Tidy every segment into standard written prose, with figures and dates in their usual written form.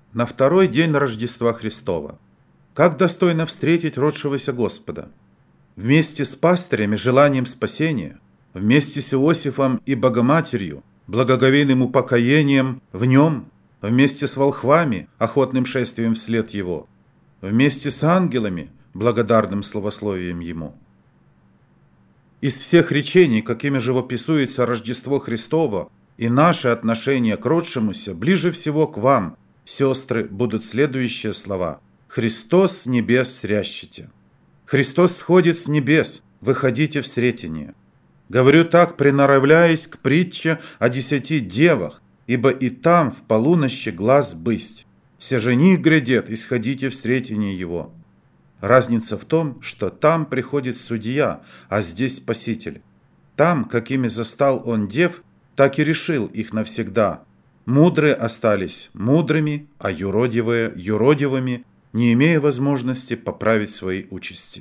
На второй день Рождества Христова. Как достойно встретить родшегося Господа? Вместе с пастырями желанием спасения, вместе с Иосифом и Богоматерью, благоговейным упокоением в нем, вместе с волхвами, охотным шествием вслед его, вместе с ангелами, благодарным славословием ему. Из всех речений, какими живописуется Рождество Христово и наше отношение к родшемуся, ближе всего к вам, сестры, будут следующие слова: «Христос с небес срящите». Христос сходит с небес, выходите в сретение. Говорю так, приноравляясь к притче о 10 девах, ибо и там в полунощи глаз бысть. Се жених грядет, исходите в сретение его. Разница в том, что там приходит судья, а здесь Спаситель. Там, какими застал он дев, так и решил их навсегда. Мудрые остались мудрыми, а юродивые юродивыми, не имея возможности поправить свои участи.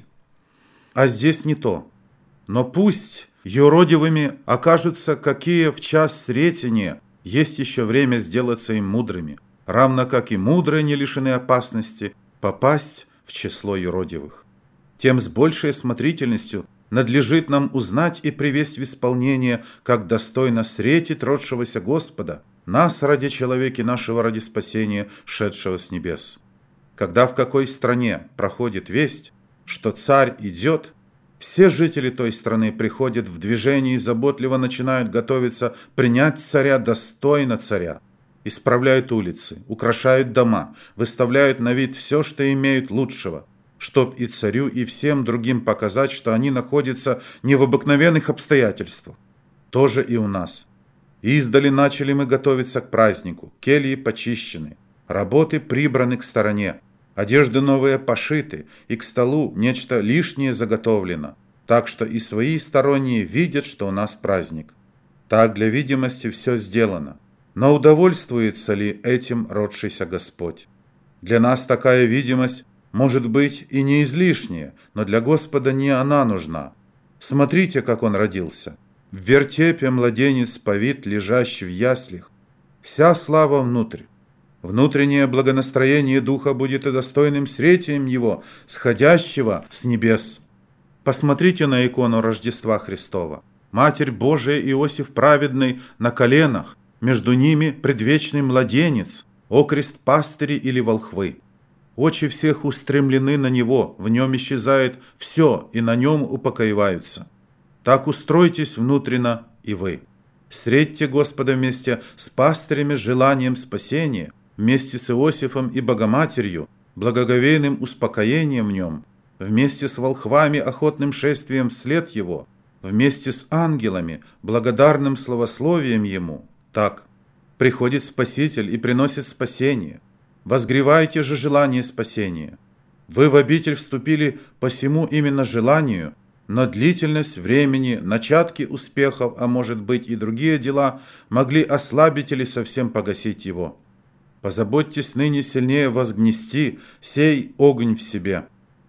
А здесь не то. Но пусть юродивыми окажутся, какие в час сретения есть еще время сделаться им мудрыми, равно как и мудрые не лишены опасности попасть в число юродивых. Тем с большей смотрительностью надлежит нам узнать и привесть в исполнение, как достойно сретить родшегося Господа, нас ради человека нашего ради спасения, шедшего с небес. Когда в какой стране проходит весть, что царь идет, все жители той страны приходят в движение и заботливо начинают готовиться принять царя достойно царя. Исправляют улицы, украшают дома, выставляют на вид все, что имеют лучшего, чтоб и царю, и всем другим показать, что они находятся не в обыкновенных обстоятельствах. Тоже и у нас. Издали начали мы готовиться к празднику, кельи почищены, работы прибраны к стороне, одежды новые пошиты, и к столу нечто лишнее заготовлено, так что и свои сторонние видят, что у нас праздник. Так для видимости все сделано. Но удовольствуется ли этим родшийся Господь? Для нас такая видимость может быть и не излишняя, но для Господа не она нужна. Смотрите, как он родился. В вертепе младенец повит, лежащий в яслях. Вся слава внутрь. Внутреннее благонастроение духа будет и достойным сретием его, сходящего с небес. Посмотрите на икону Рождества Христова. Матерь Божия Иосиф праведный на коленах, между ними предвечный младенец, окрест пастыри или волхвы. Очи всех устремлены на него, в нем исчезает все, и на нем упокоиваются. Так устройтесь внутренно и вы. Средьте Господа вместе с пастырями с желанием спасения, вместе с Иосифом и Богоматерью, благоговейным успокоением в нем, вместе с волхвами охотным шествием вслед его, вместе с ангелами, благодарным славословием ему. Так, приходит Спаситель и приносит спасение. Возгревайте же желание спасения. Вы в обитель вступили по сему именно желанию, но длительность времени, начатки успехов, а может быть и другие дела, могли ослабить или совсем погасить его. Позаботьтесь ныне сильнее возгнести сей огонь в себе.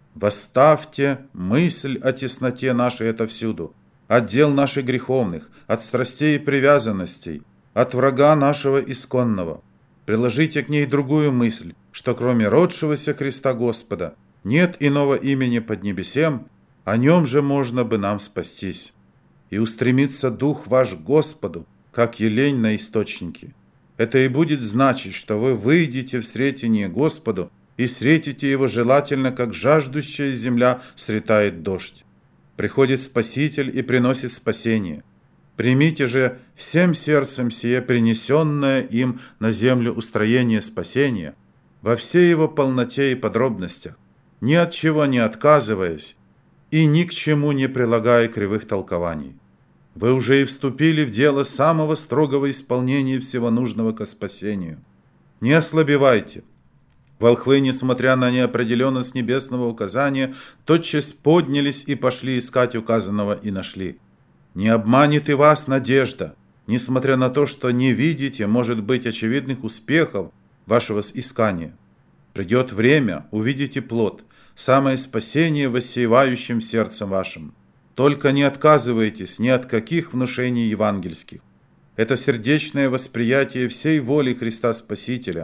Восставьте мысль о тесноте нашей отовсюду, от дел наших греховных, от страстей и привязанностей, от врага нашего исконного. Приложите к ней другую мысль, что кроме родшегося Христа Господа нет иного имени под небесем, о нем же можно бы нам спастись. И устремится дух ваш к Господу, как елень на источнике. Это и будет значить, что вы выйдете в сретение Господу и сретите его желательно, как жаждущая земля сретает дождь. Приходит Спаситель и приносит спасение. Примите же всем сердцем сие принесенное им на землю устроение спасения во всей его полноте и подробностях, ни от чего не отказываясь и ни к чему не прилагая кривых толкований. Вы уже и вступили в дело самого строгого исполнения всего нужного ко спасению. Не ослабевайте. Волхвы, несмотря на неопределенность небесного указания, тотчас поднялись и пошли искать указанного и нашли. Не обманет и вас надежда, несмотря на то, что не видите, может быть, очевидных успехов вашего искания. Придет время, увидите плод, самое спасение воссеивающим сердцем вашим. Только не отказывайтесь ни от каких внушений евангельских. Это сердечное восприятие всей воли Христа Спасителя,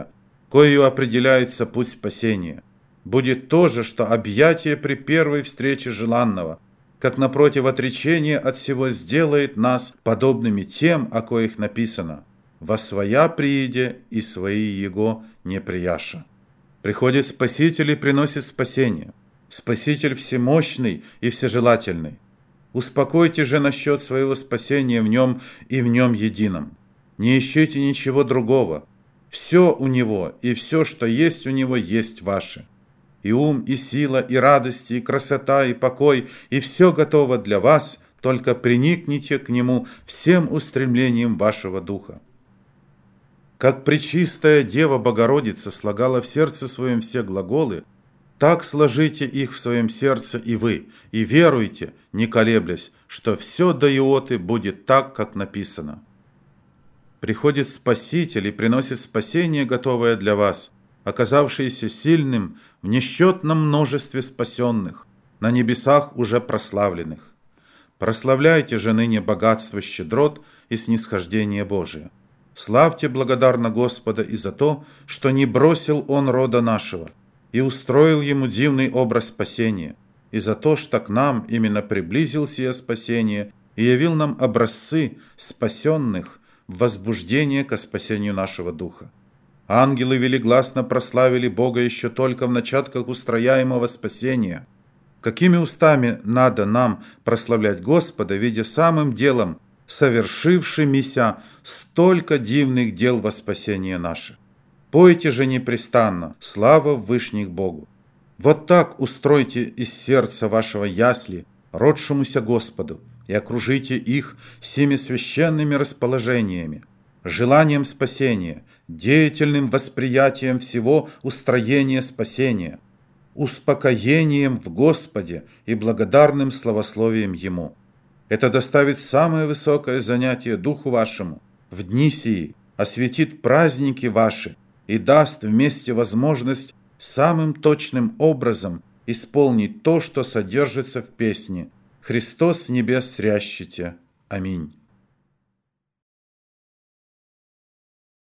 коею определяется путь спасения, будет то же, что объятие при первой встрече желанного, как напротив отречения от всего сделает нас подобными тем, о коих написано: «Во своя прииде и свои его не прияша». Приходит Спаситель и приносит спасение. Спаситель всемощный и всежелательный. Успокойте же насчет своего спасения в нем и в нем едином. Не ищите ничего другого. Все у него и все, что есть у него, есть ваше. И ум, и сила, и радость, и красота, и покой, и все готово для вас, только приникните к нему всем устремлением вашего духа. Как пречистая Дева Богородица слагала в сердце своем все глаголы, так сложите их в своем сердце и вы, и веруйте, не колеблясь, что все до иоты будет так, как написано. Приходит Спаситель и приносит спасение, готовое для вас, оказавшееся сильным в несчетном множестве спасенных, на небесах уже прославленных. Прославляйте же ныне богатство щедрот и снисхождение Божие. Славьте благодарно Господа и за то, что не бросил Он рода нашего, и устроил ему дивный образ спасения, и за то, что к нам именно приблизил сие спасение и явил нам образцы спасенных в возбуждение ко спасению нашего духа. Ангелы велигласно прославили Бога еще только в начатках устрояемого спасения. Какими устами надо нам прославлять Господа, видя самым делом совершившимися столько дивных дел во спасение наше? Пойте же непрестанно слава Вышних Богу. Вот так устройте из сердца вашего ясли, родшемуся Господу, и окружите их всеми священными расположениями, желанием спасения, деятельным восприятием всего устроения спасения, успокоением в Господе и благодарным славословием Ему. Это доставит самое высокое занятие духу вашему в дни сии, осветит праздники ваши и даст вместе возможность самым точным образом исполнить то, что содержится в песне «Христос с небес срящите». Аминь.